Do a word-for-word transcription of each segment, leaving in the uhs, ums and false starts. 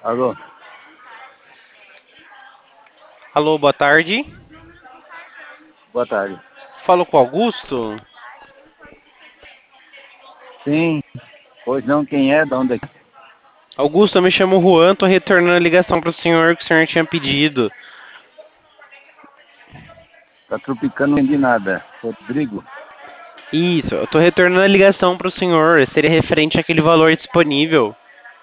Alô? Alô, boa tarde. Boa tarde. Falo com o Augusto? Sim. Pois não, quem é? De onde é? Augusto, eu me chamo Juan, tô retornando a ligação pro senhor que o senhor tinha pedido. Tá tropicando, não entendi nada. Rodrigo? Isso, eu tô retornando a ligação pro senhor, seria referente àquele valor disponível.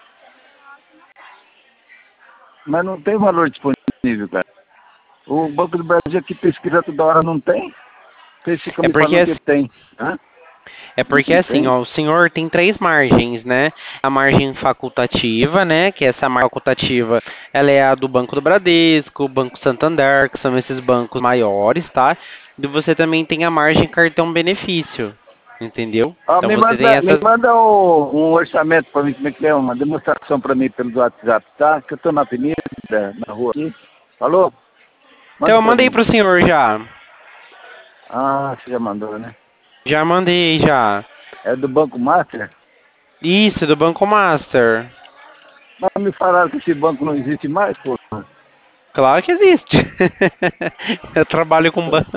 Mas não tem valor disponível, cara. O Banco do Brasil aqui pesquisa toda hora, não tem? Vocês ficam É me porque, falando ass- que tem. Hã? é Diz porque que assim, tem. ó, o senhor tem três margens, né? A margem facultativa, né? Que essa margem facultativa, ela é a do Banco do Bradesco, Banco Santander, que são esses bancos maiores, tá? E você também tem a margem cartão benefício, entendeu? Ó, Então me você tem manda, me essas. manda o- um orçamento para mim, como é que é? Uma demonstração para mim pelo WhatsApp, tá? Que eu tô na avenida, na rua aqui. Falou? Então Manda eu para mandei mim. pro senhor já. Ah, você já mandou, né? Já mandei já. É do Banco Master? Isso, do Banco Master. Mas me falaram que esse banco não existe mais, pô. Claro que existe. Eu trabalho com banco.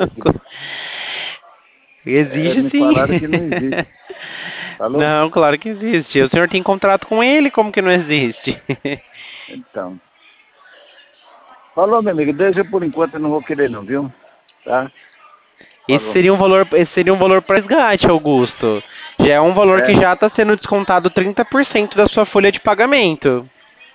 É, Existe me sim. falaram que não existe. Falou? Não, claro que existe. O senhor tem contrato com ele, como que não existe? Então. Falou, meu amigo. Deixa por enquanto, eu não vou querer não, viu? Tá? Esse Falou. seria um valor, esse seria um valor para resgate, Augusto. Já é um valor que É. já está sendo descontado trinta por cento da sua folha de pagamento.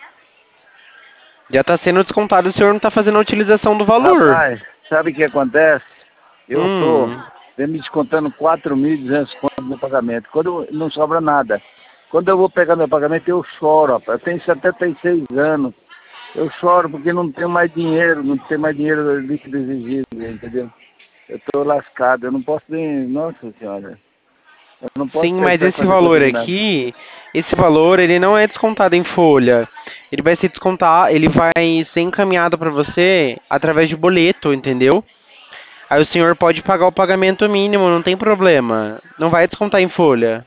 Já está sendo descontado, o senhor não está fazendo a utilização do valor. Rapaz, sabe o que acontece? Eu tô Hum. vem me descontando quatro mil e duzentos conto no pagamento. Quando eu- não sobra nada. Quando eu vou pegar meu pagamento, eu choro, rapaz. Eu tenho setenta e seis anos. Eu choro porque não tenho mais dinheiro, não tenho mais dinheiro líquido exigido, entendeu? Eu tô lascado, eu não posso nem. Nossa senhora, eu não posso Sim, mas pensar em esse fazer coisa valor nenhuma. aqui, esse valor, ele não é descontado em folha. Ele vai ser descontar, ele vai ser encaminhado para você através de boleto, entendeu? Aí o senhor pode pagar o pagamento mínimo, não tem problema. Não vai descontar em folha.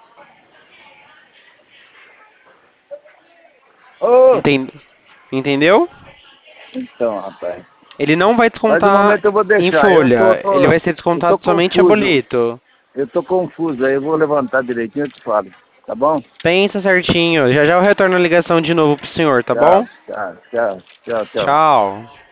Ô! Enten- Entendeu? Então, rapaz. Ele não vai Mas de descontar momento eu vou em deixar. Eu tô, folha. Ele tô, vai ser eu tô descontado somente a confuso. boleto. Eu tô confuso aí, eu vou levantar direitinho e te falo. Tá bom? Pensa certinho. Já já eu retorno a ligação de novo pro senhor, tá Tchau, bom? tchau, tchau, tchau, tchau. Tchau.